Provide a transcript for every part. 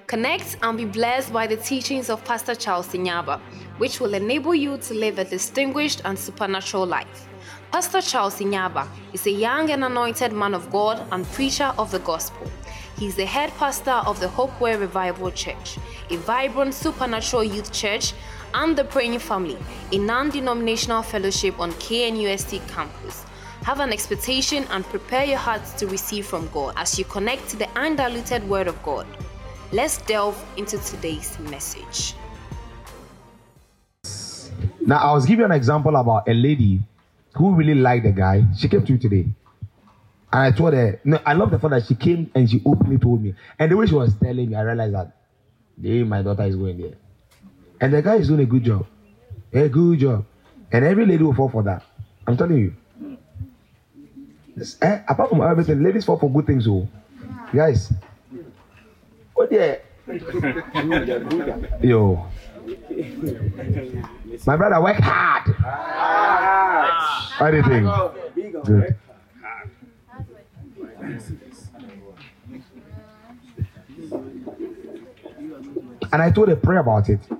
Connect and be blessed by the teachings of Pastor Charles Inyaba, which will enable you to live a distinguished and supernatural life. Pastor Charles Inyaba is a young and anointed man of God and preacher of the gospel. He is the head pastor of the Hopeway Revival Church, a vibrant supernatural youth church, and the Praying Family, a non-denominational fellowship on KNUST campus. Have an expectation and prepare your hearts to receive from God as you connect to the undiluted Word of God. Let's delve into today's message. Now, I was giving an example about a lady who really liked the guy. She came to you today. And I told her, no, I love the fact that she came and she openly told me. And the way she was telling me, I realized that my daughter is going there. And the guy is doing a good job. A good job. And every lady will fall for that. I'm telling you. Apart from everything, ladies fall for good things. Oh, guys. Oh, yeah. Yo. My brother work hard. What do you think? Good. And I told her, pray about it.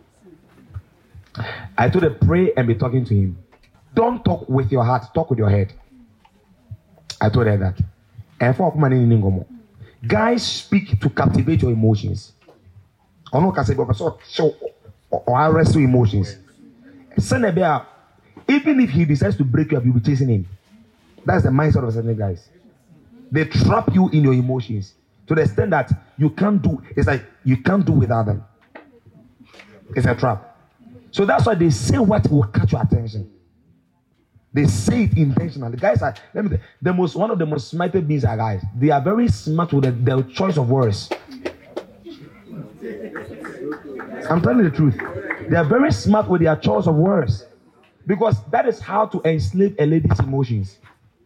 I told her, pray and be talking to him. Don't talk with your heart, talk with your head. I told her that. And for guys speak to captivate your emotions. Or no, or arrest your emotions. Even if he decides to break you up, you'll be chasing him. That's the mindset of certain guys. They trap you in your emotions to the extent that you can't do. It's like you can't do without them. It's a trap. So that's why they say what will catch your attention. They say it intentionally. The guys are one of the most smartest beings are guys. They are very smart with their choice of words. I'm telling you the truth. They are very smart with their choice of words. Because that is how to enslave a lady's emotions.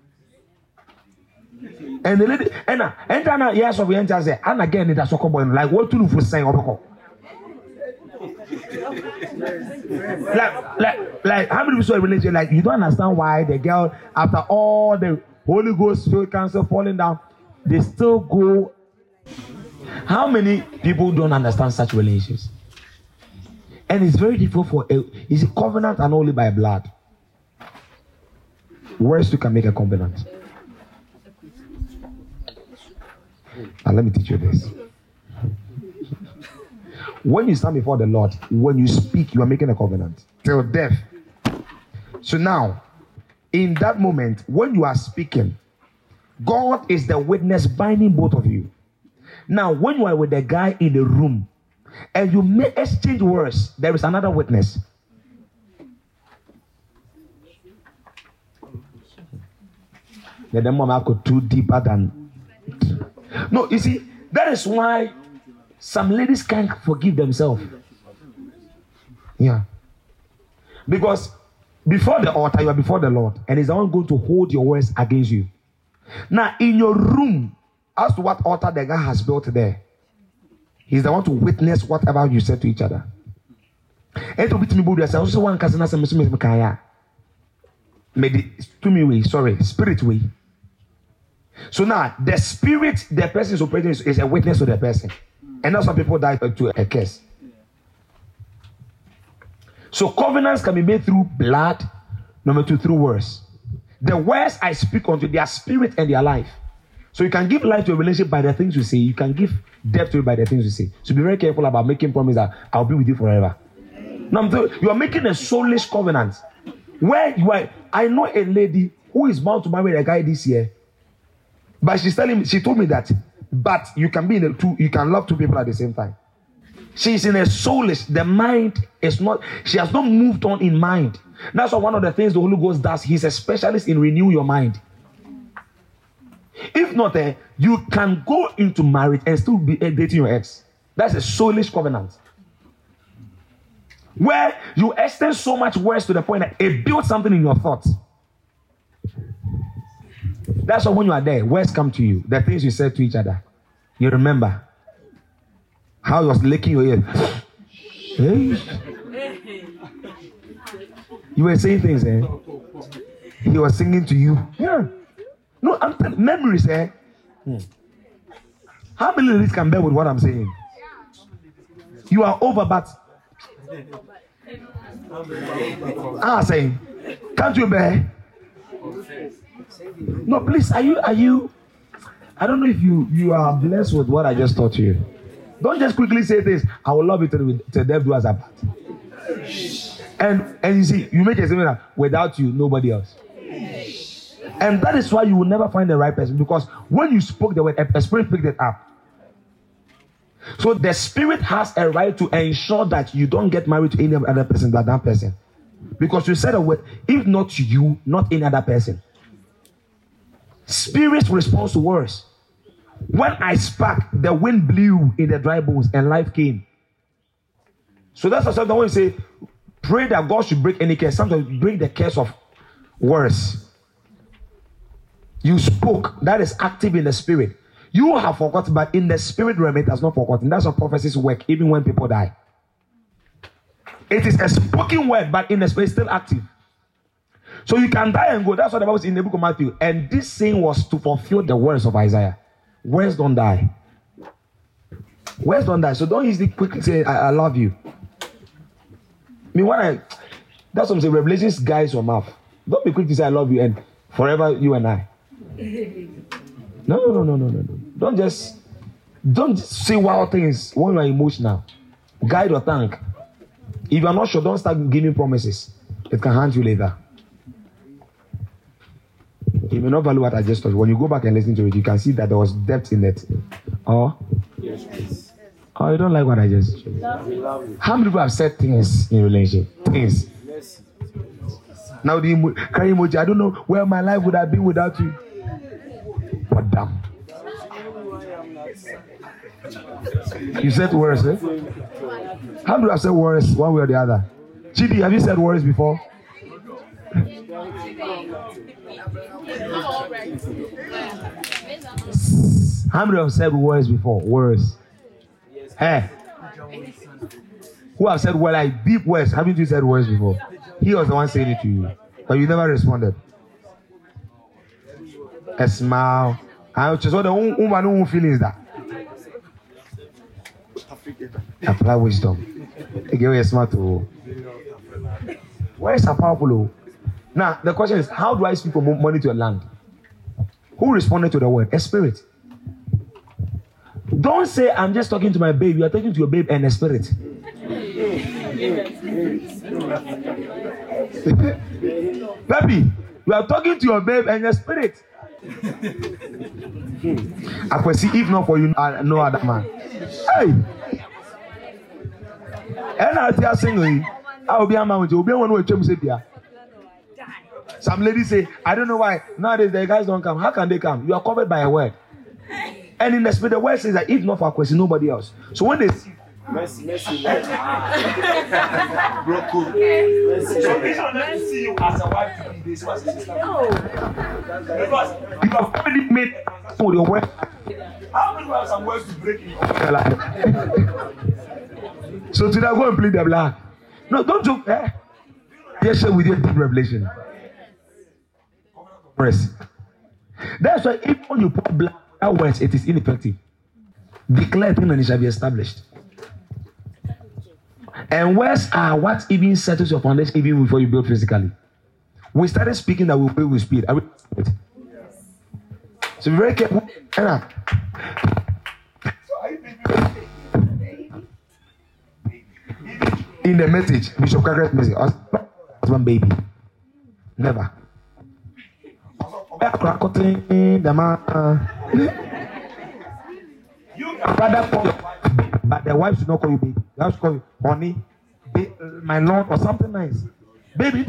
And the lady, and yes, of the answer say, and again, it has a couple like what to do for saying, like how many people in religion, like you don't understand why the girl, after all the Holy Ghost filled cancer falling down, they still go. How many people don't understand such relations? And it's very difficult for it's a covenant and only by blood. Words you can make a covenant. And let me teach you this. When you stand before the Lord, when you speak, you are making a covenant till death. So now, in that moment, when you are speaking, God is the witness binding both of you. Now, when you are with the guy in the room and you may exchange words, there is another witness. The moment I go too deeper than. No, you see, that is why some ladies can't forgive themselves. Yeah. Because before the altar, you are before the Lord, and He's the one going to hold your words against you. Now, in your room, as to what altar the guy has built there, He's the one to witness whatever you said to each other. And to be to me, also one cousin has a kaya. To me way, sorry, spirit way. So now, the spirit the person is operating is a witness to the person. And that's why people die to a curse. So covenants can be made through blood, number 2, through words. The words I speak unto their spirit and their life. So you can give life to a relationship by the things you say. You can give depth to it by the things you say. So be very careful about making promises that I'll be with you forever. Number 2, you are making a soulish covenant. Where you are, I know a lady who is bound to marry a guy this year. But she told me that, but you can be you can love two people at the same time. She's in a soulish, the mind is not, she has not moved on in mind. That's why one of the things the Holy Ghost does, He's a specialist in renewing your mind. If not, you can go into marriage and still be dating your ex. That's a soulish covenant. Where you extend so much words to the point that it builds something in your thoughts. That's why when you are there, words come to you. The things you said to each other. You remember how you was licking your ear. Hey. You were saying things, He was singing to you. Yeah. No, I'm telling memories, How many ladies can bear with what I'm saying? You are over, but saying, can't you bear? No, please, are you? I don't know if you are blessed with what I just taught you. Don't just quickly say this. I will love you till death do us apart. And you see, you make a statement that without you, nobody else. And that is why you will never find the right person, because when you spoke the word, a spirit picked it up. So the spirit has a right to ensure that you don't get married to any other person but that person. Because you said a word, if not you, not any other person. Spirit responds to words. When I spoke, the wind blew in the dry bones and life came. So that's why sometimes when you say, pray that God should break any curse, sometimes break the curse of words. You spoke, that is active in the spirit. You have forgotten, but in the spirit realm, it has not forgotten. That's how prophecies work, even when people die. It is a spoken word, but in the spirit, still active. So you can die and go. That's what the Bible says in the book of Matthew. And this saying was to fulfill the words of Isaiah. Words don't die. Words don't die. So don't easily quickly say, I love you. I mean, that's what I'm saying. Revelations guides your mouth. Don't be quick to say, I love you, and forever you and I. No. Don't just say wild things when you are emotional. Guide or thank. If you are not sure, don't start giving promises. It can haunt you later. You may not value what I just told you. When you go back and listen to it, you can see that there was depth in it. Oh, yes. Oh, you don't like what I just told you. How many people have said things in relationship? Things. Now the cry emoji. I don't know where my life would have been without you. But damn. You said words, eh? How many have said words one way or the other? Chidi, have you said words before? How many have said words before? Words. Hey. Who have said words like deep words? Haven't you said words before? He was the one saying it to you, but you never responded. A smile. I just saw the woman who feelings that. Apply wisdom. Give a smile to. Where is a powerful? Now the question is, how do I speak for money to a land? Who responded to the word? A spirit. Don't say I'm just talking to my babe. You are talking to your babe and a spirit. Baby, you are talking to your babe and your spirit. I can see if not for you, no other man. Hey, and I tell singly, I will be a man with you. Will be one who will say, some ladies say, I don't know why nowadays the guys don't come. How can they come? You are covered by a word. And in the spirit, the word says that if not for a question, nobody else. So when they see mercy. Broken. So they should not see you as a wife to be this was his sister. Because you have already made for your word. How many have some words to break in your life? So today I go and plead the blood. No, don't joke. Just share with you deep revelation. Press. That's why if when you put blood words, it is ineffective. Declare things and it shall be established. And words are what even settles your foundation even before you build physically. We started speaking that we build with speed. Are we? So be very careful. In the message, Bishop Carter's message, husband baby. Never. You can rather call your wife, but the wife should not call you baby. You have to call you honey, my lord, or something nice. Baby,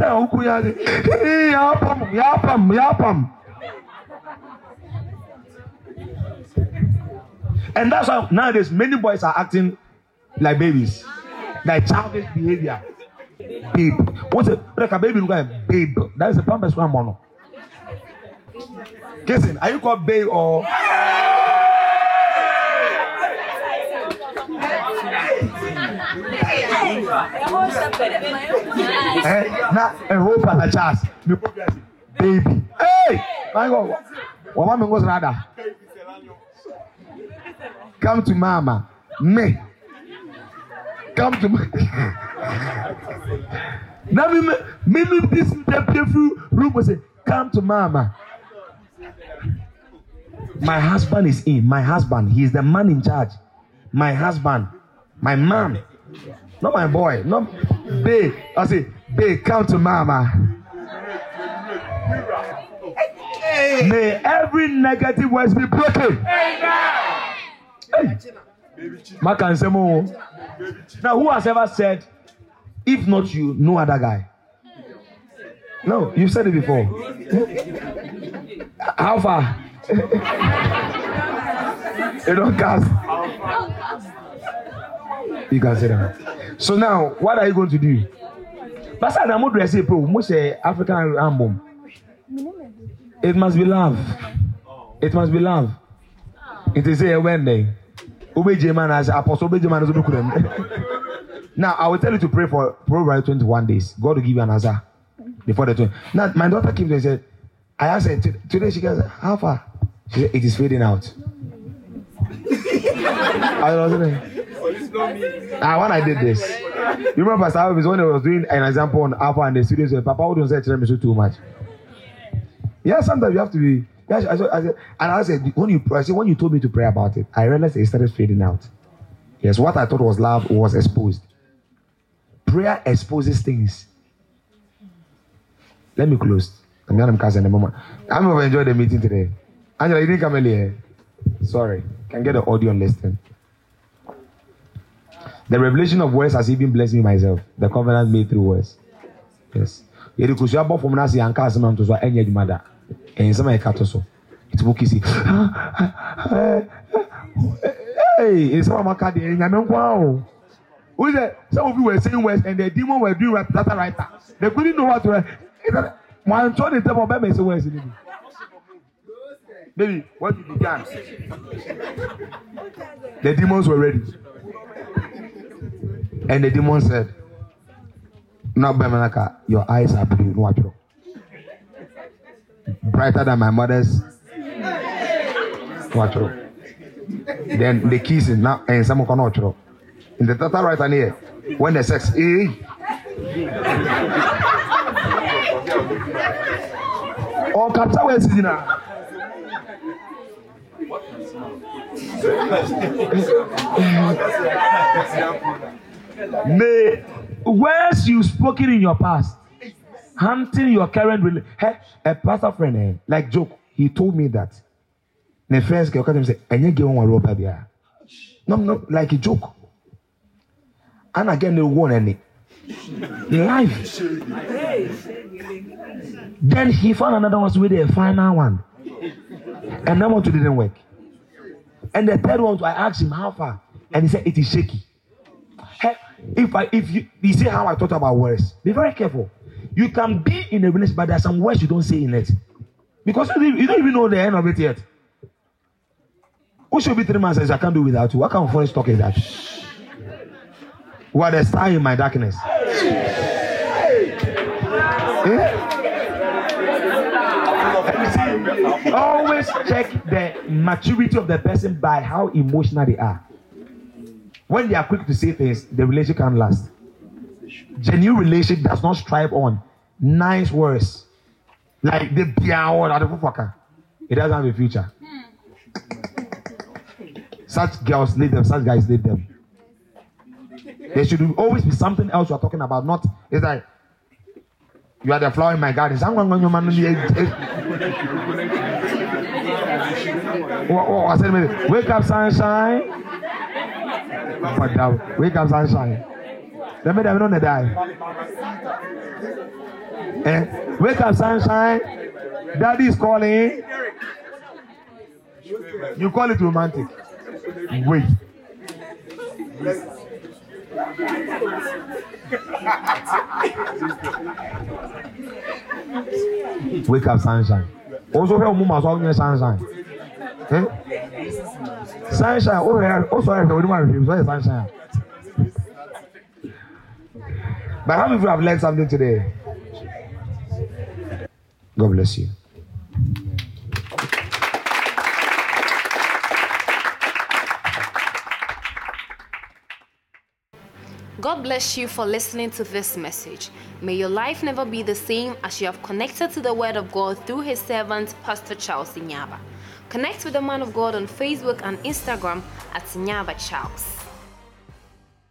yapam. And that's how nowadays many boys are acting like babies, like childish behavior. Babe, what's a baby look like? Babe, that is a pampas one mono. Listen, are you called babe or? Now a hope at a chance. Baby. Hey! My God. What mama goes rather? Come to mama. Me. come to my. Now, maybe this beautiful room will say, come to mama. My husband is in. My husband, he is the man in charge. My husband, my man, not my boy, not babe. I say, babe, come to mama. May every negative words be broken. Hey. Now, who has ever said, if not you, no other guy? No, you've said it before. How far? You don't cast. You can say that. So now, what are you going to do? Pastor, I'm not dressing people. Most African album. It must be love. It must be love. It is a Wednesday. Apostle. Now, I will tell you to pray for probably 21 days. God will give you an answer before the 20. Now, my daughter came and said, I asked her, today she goes, how far? She said, it is fading out. When I did this, you remember Pastor Alvis when I was doing an example on Alpha and the students said, Papa, wouldn't say too much. Yeah, sometimes you have to be. And I said, when you told me to pray about it, I realized it started fading out. Yes, what I thought was love was exposed. Prayer exposes things. Let me close. I'm going to enjoy the meeting today. Angela, you didn't come earlier. Sorry. Can get the audio and listen. The revelation of words has even blessed me myself. The covenant made through words. Yes. Hey, it's some of you were saying words and the demon were doing right. They couldn't know what to write. One told them about baby words. Baby, what you began? The demons were ready. And the demon said, now Bemanaka, your eyes are blue, brighter than my mother's. Then the keys is now and some can in the total right hand here. When the sex or capture words is now. May words you spoken in your past hunting your current relationship. Hey, a pastor friend, like joke, he told me that. The first girl came and said, "And you get one rope there." No, like a joke. And again, they won any life. Then he found another one with a final one, and that one didn't work. And the third one, I asked him how far, and he said it is shaky. Hey, if you see how I thought about words, be very careful. You can be in a relationship, but there are some words you don't say in it because you don't even know the end of it yet. Who should be 3 months says I can't do without you? What kind of foreign stock is that? What a star in my darkness. Always check the maturity of the person by how emotional they are. When they are quick to say things, the relationship can't last. Genuine relationship does not strive on nice words like the piano or the fucker. It doesn't have a future. Such girls need them, such guys need them. There should always be something else you are talking about. Not it's like you are the flower in my garden. I said, wake up, sunshine. Wake up, sunshine. Let me don't die. Wake up, sunshine. Daddy is calling. You call it romantic. Wait. Wake up, sunshine. Also, help mama so sunshine. Sunshine. Oh, yeah. Also, I don't want to sunshine. But how many of you have learned something today? God bless you. God bless you for listening to this message. May your life never be the same as you have connected to the Word of God through His servant, Pastor Charles Inyaba. Connect with the man of God on Facebook and Instagram at Inyaba Charles.